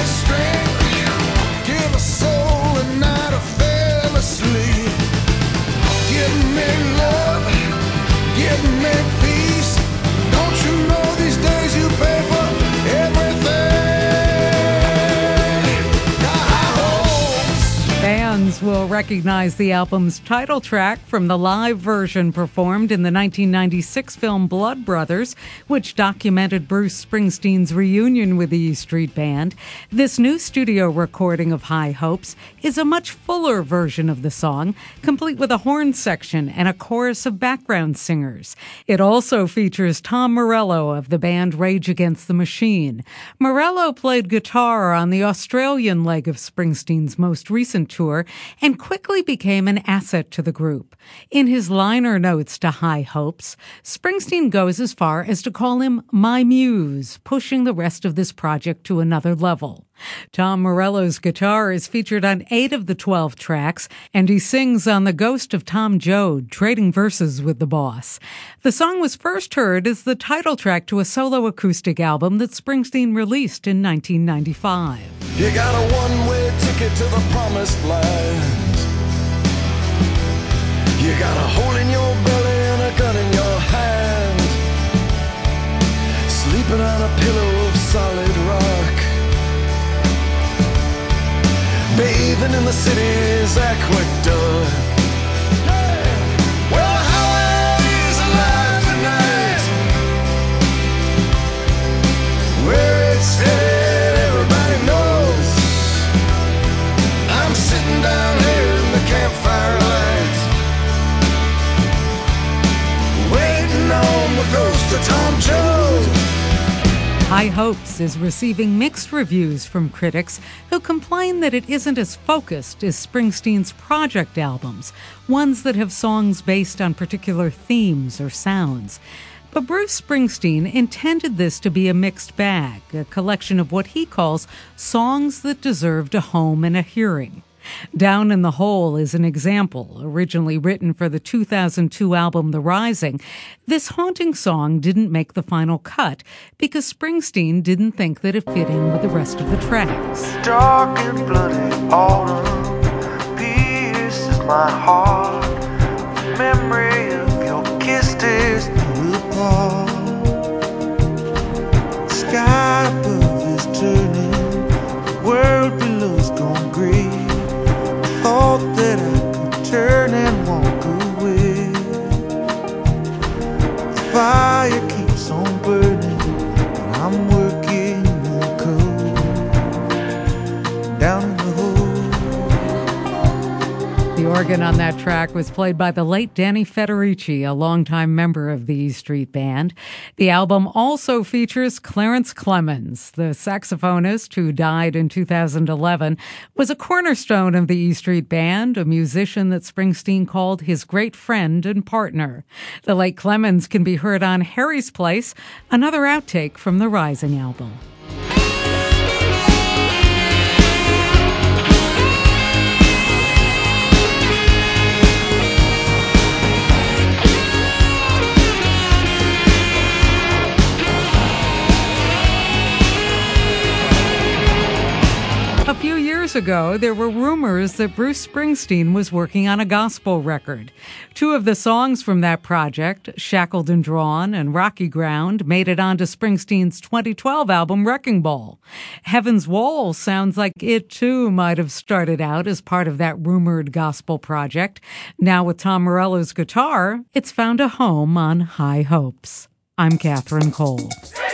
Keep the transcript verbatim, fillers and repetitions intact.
strength, give a soul a night of fell asleep. Give me love, give me peace. Don't you know these days you pay for everything? Fans will recognize the album's title track from the live version performed in the nineteen ninety-six film Blood Brothers, which documented Bruce Springsteen's reunion with the E Street Band. This new studio recording of High Hopes is a much fuller version of the song, complete with a horn section and a chorus of background singers. It also features Tom Morello of the band Rage Against the Machine. Morello played guitar on the Australian leg of Springsteen's most recent tour and quickly became an asset to the group. In his liner notes to High Hopes, Springsteen goes as far as to call him my muse, pushing the rest of this project to another level. Tom Morello's guitar is featured on eight of the twelve tracks, and he sings on The Ghost of Tom Joad, trading verses with the boss. The song was first heard as the title track to a solo acoustic album that Springsteen released in nineteen ninety-five. You got a one-way ticket to the promised land. You got a hole in your belly and a gun in your hand. Sleeping on a pillow of solid rock. Bathing in the city's aqueduct. Well, how is alive tonight? Where it's headed, everybody knows. I'm sitting down here in the campfire light, waiting on the ghost of Tom Joad. High Hopes is receiving mixed reviews from critics who complain that it isn't as focused as Springsteen's project albums, ones that have songs based on particular themes or sounds. But Bruce Springsteen intended this to be a mixed bag, a collection of what he calls songs that deserved a home and a hearing. Down in the Hole is an example. Originally written for the two thousand two album The Rising, this haunting song didn't make the final cut because Springsteen didn't think that it fit in with the rest of the tracks. Dark and bloody autumn pierces my heart. The memory of your kiss tears me apart. The sky above is turning, the world below is gone grey. Thought that I could turn and walk away. The fire keeps on burning, and I'm working in the cold, down in the hole. The organ on that track was played by the late Danny Federici, a longtime member of the E Street Band. The album also features Clarence Clemons, the saxophonist who died in two thousand eleven, was a cornerstone of the E Street Band, a musician that Springsteen called his great friend and partner. The late Clemons can be heard on Harry's Place, another outtake from the Rising album. A few years ago, there were rumors that Bruce Springsteen was working on a gospel record. Two of the songs from that project, Shackled and Drawn and Rocky Ground, made it onto Springsteen's twenty twelve album Wrecking Ball. Heaven's Wall sounds like it, too, might have started out as part of that rumored gospel project. Now with Tom Morello's guitar, it's found a home on High Hopes. I'm Catherine Cole.